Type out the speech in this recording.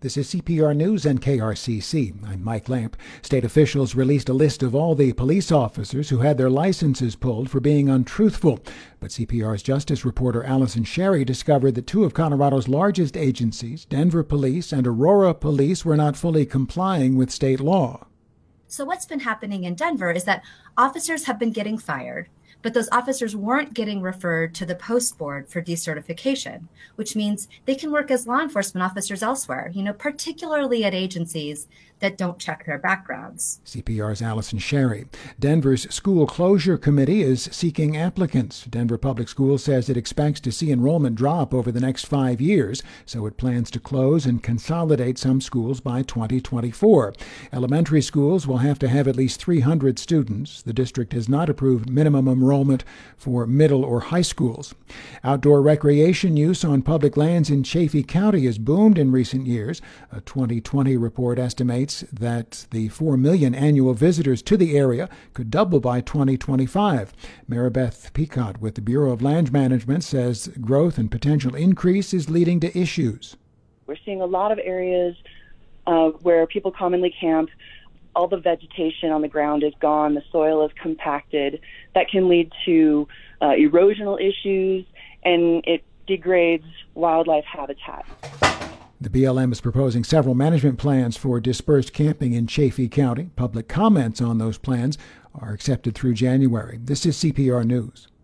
This is CPR News and KRCC. I'm Mike Lamp. State officials released a list of all the police officers who had their licenses pulled for being untruthful. But CPR's justice reporter Allison Sherry discovered that two of Colorado's largest agencies, Denver Police and Aurora Police, were not fully complying with state law. So what's been happening in Denver is that officers have been getting fired, but those officers weren't getting referred to the post board for decertification, which means they can work as law enforcement officers elsewhere, particularly at agencies that don't check their backgrounds. CPR's Allison Sherry. Denver's school closure committee is seeking applicants. Denver Public Schools says it expects to see enrollment drop over the next 5 years, so it plans to close and consolidate some schools by 2024. Elementary schools will have to have at least 300 students. The district has not approved minimum enrollment for middle or high schools. Outdoor recreation use on public lands in Chaffee County has boomed in recent years. A 2020 report estimates that the 4 million annual visitors to the area could double by 2025. Maribeth Peacock with the Bureau of Land Management says growth and potential increase is leading to issues. We're seeing a lot of areas where people commonly camp. All the vegetation on the ground is gone. The soil is compacted. That can lead to erosional issues, and it degrades wildlife habitat. The BLM is proposing several management plans for dispersed camping in Chaffee County. Public comments on those plans are accepted through January. This is CPR News.